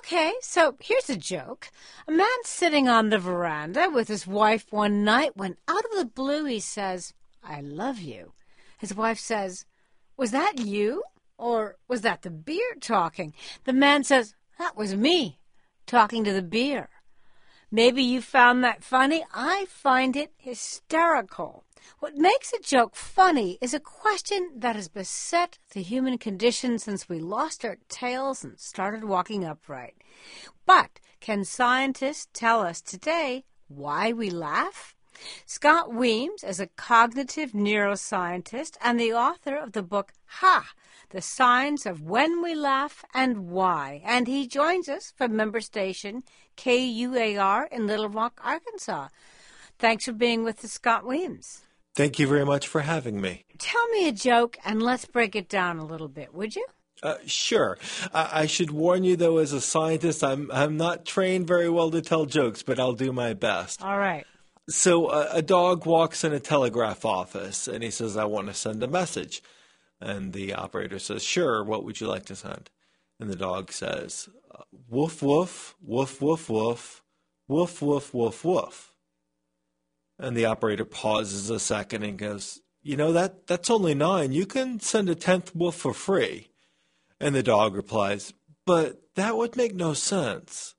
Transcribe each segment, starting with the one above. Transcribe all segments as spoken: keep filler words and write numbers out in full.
Okay, so here's a joke. A man sitting on the veranda with his wife one night when out of the blue he says, "I love you." His wife says, "Was that you? Or was that the beer talking?" The man says, "That was me, talking to the beer." Maybe you found that funny. I find it hysterical. What makes a joke funny is a question that has beset the human condition since we lost our tails and started walking upright. But can scientists tell us today why we laugh? Scott Weems is a cognitive neuroscientist and the author of the book Ha! The Science of When We Laugh and Why. And he joins us from member station K U A R in Little Rock, Arkansas. Thanks for being with us, Scott Weems. Thank you very much for having me. Tell me a joke and let's break it down a little bit, would you? Uh, sure. I, I should warn you, though, as a scientist, I'm I'm not trained very well to tell jokes, but I'll do my best. All right. So uh, a dog walks in a telegraph office, and he says, "I want to send a message." And the operator says, "Sure, what would you like to send?" And the dog says, "Woof, woof, woof, woof, woof, woof, woof, woof, woof." And the operator pauses a second and goes, "You know, that that's only nine. You can send a tenth woof for free." And the dog replies, "But that would make no sense."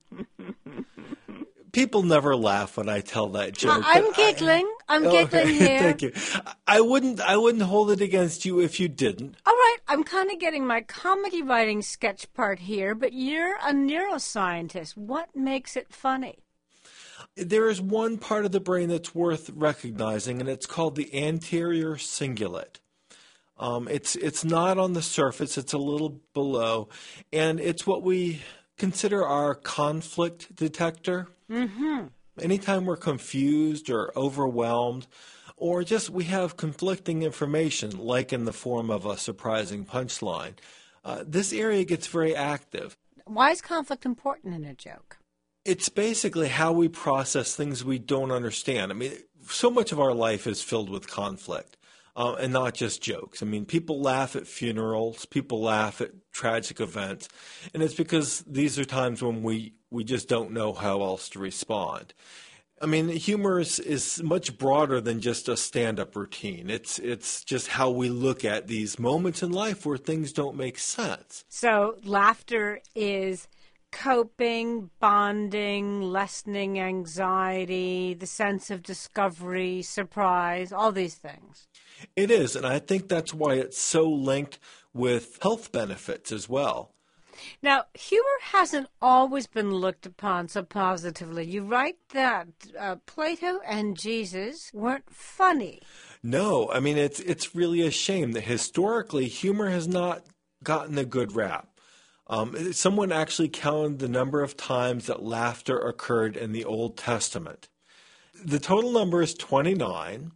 People never laugh when I tell that joke. I'm giggling. I, I'm oh, giggling here. Thank you. I wouldn't I wouldn't hold it against you if you didn't. All right, I'm kind of getting my comedy writing sketch part here, but you're a neuroscientist. What makes it funny? There is one part of the brain that's worth recognizing, and it's called the anterior cingulate. Um, it's it's not on the surface; it's a little below, and it's what we consider our conflict detector. Mm-hmm. Anytime we're confused or overwhelmed, or just we have conflicting information, like in the form of a surprising punchline, uh, this area gets very active. Why is conflict important in a joke? It's basically how we process things we don't understand. I mean, so much of our life is filled with conflict, uh, and not just jokes. I mean, people laugh at funerals, people laugh at tragic events, and it's because these are times when we, we just don't know how else to respond. I mean, humor is, is much broader than just a stand-up routine. It's it's just how we look at these moments in life where things don't make sense. So laughter is coping, bonding, lessening anxiety, the sense of discovery, surprise, all these things. It is, and I think that's why it's so linked with health benefits as well. Now, humor hasn't always been looked upon so positively. You write that uh, Plato and Jesus weren't funny. No, I mean, it's it's really a shame that historically humor has not gotten a good rap. Um, someone actually counted the number of times that laughter occurred in the Old Testament. The total number is twenty-nine,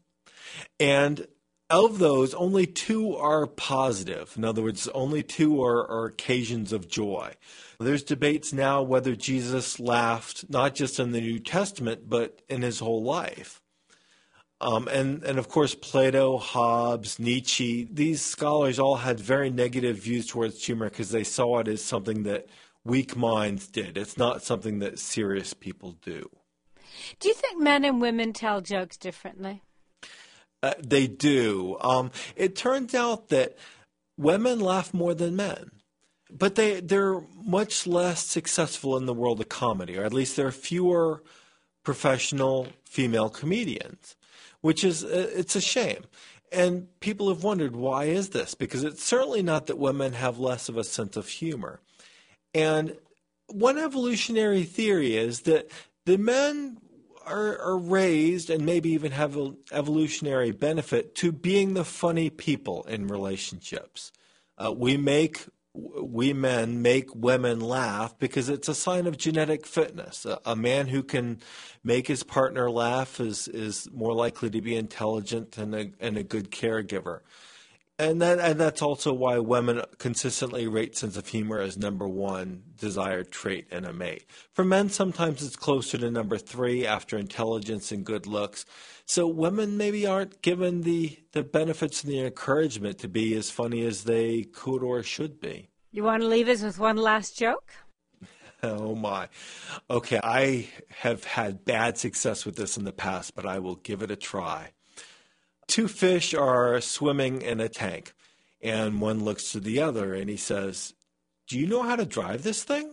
and of those, only two are positive. In other words, only two are, are occasions of joy. There's debates now whether Jesus laughed not just in the New Testament, but in his whole life. Um, and, and of course, Plato, Hobbes, Nietzsche, these scholars all had very negative views towards humor because they saw it as something that weak minds did. It's not something that serious people do. Do you think men and women tell jokes differently? Uh, they do. Um, it turns out that women laugh more than men, but they, they're much less successful in the world of comedy, or at least there are fewer professional female comedians, which is, uh, it's a shame. And people have wondered, why is this? Because it's certainly not that women have less of a sense of humor. And one evolutionary theory is that the men Are, are raised and maybe even have an evolutionary benefit to being the funny people in relationships. Uh, we make, we men make women laugh because it's a sign of genetic fitness. A, a man who can make his partner laugh is, is more likely to be intelligent and a, and a good caregiver. And that and that's also why women consistently rate sense of humor as number one desired trait in a mate. For men, sometimes it's closer to number three after intelligence and good looks. So women maybe aren't given the, the benefits and the encouragement to be as funny as they could or should be. You want to leave us with one last joke? Oh, my. Okay, I have had bad success with this in the past, but I will give it a try. Two fish are swimming in a tank, and one looks to the other and he says, "Do you know how to drive this thing?"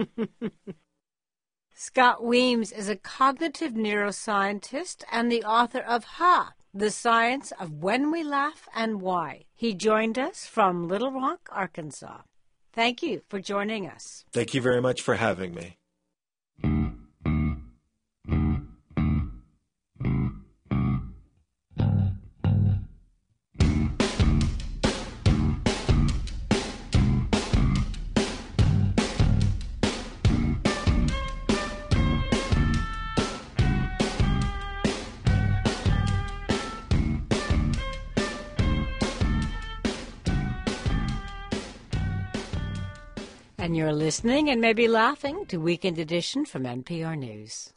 Scott Weems is a cognitive neuroscientist and the author of Ha! The Science of When We Laugh and Why. He joined us from Little Rock, Arkansas. Thank you for joining us. Thank you very much for having me. And you're listening and maybe laughing to Weekend Edition from N P R News.